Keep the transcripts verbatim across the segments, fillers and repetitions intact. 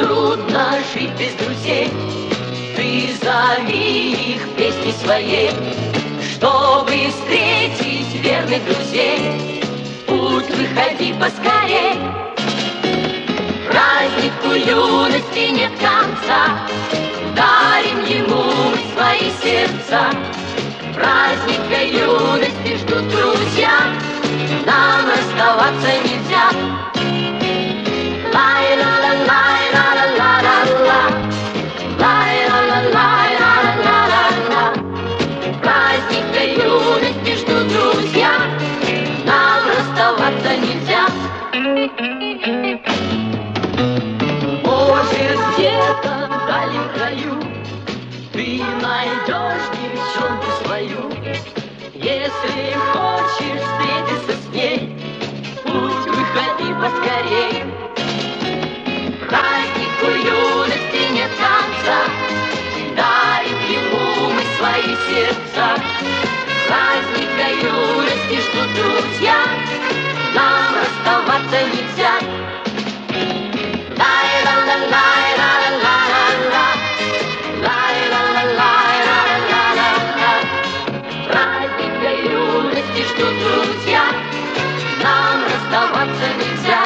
Трудно жить без друзей, ты зови их песней своей, чтобы встретить верных друзей. Путь выходи поскорей, празднику юности нет конца, дарим ему свои сердца. Праздника юности ждут друзья, нам расставаться нельзя. Праздника юности ждут друзья, нам расставаться нельзя. Может, где-то в дальнем краю ты найдешь девчонку свою. Если хочешь встретиться с ней, путь выходи поскорей. Празднику юности нет конца, дарим ему мы свои сердца. Праздника юности ждут друзья, нам расставаться нельзя. Праздника юности ждут друзья, нам расставаться нельзя.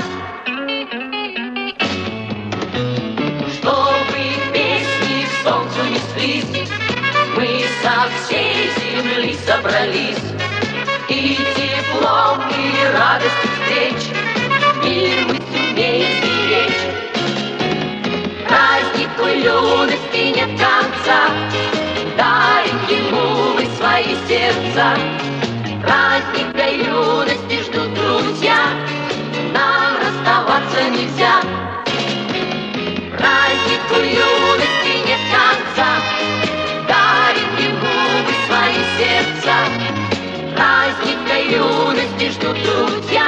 Чтобы песни к солнцу неслись, мы со всей земли собрались. И теплом, и радостью встреч мир мы сумеем беречь. Празднику юности нет конца, дарим ему мы свои сердца. Праздника юности ждут друзья, нам расставаться нельзя. Празднику юности нет конца, дарим ему мы свои сердца. Праздника юности ждут друзья,